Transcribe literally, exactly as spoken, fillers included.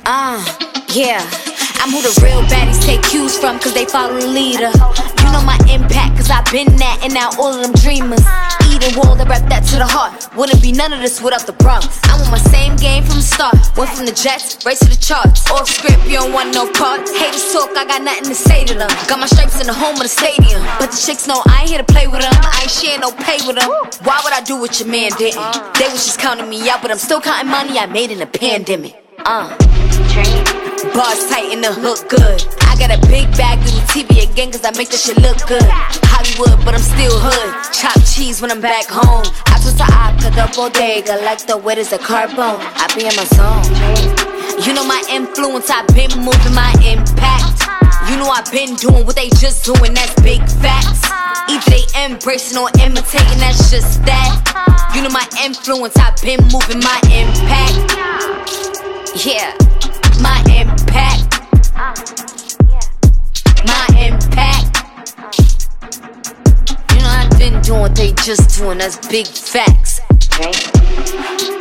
Uh, yeah. I'm who the real baddies take cues from, cause they follow the leader. You know my impact, cause I've been that, and now all of them dreamers. Eden Wall, they rap that to the heart. Wouldn't be none of this without the Bronx. I'm on my same game from the start. Went from the Jets, right to the charts. Off script, you don't want no part. Haters talk, I got nothing to say to them. Got my stripes in the home of the stadium. But the chicks know I ain't here to play with them. I ain't sharing no pay with them. Why would I do what your man didn't? They was just counting me out, but I'm still counting money I made in a pandemic. Uh Bars tight and the hook good. I got a big bag, little T V again, cause I make that shit look good. Hollywood, but I'm still hood. Chop cheese when I'm back home. I toast to Aka, the bodega, like the wet as a carbone. I be in my zone. You know my influence, I've been moving my impact. You know I've been doing what they just doing, that's big facts. Either they embracing or imitating, that's just that. You know my influence, I've been moving my impact. Yeah, my impact. My impact. You know I've been doing what they just doing, that's big facts. Okay.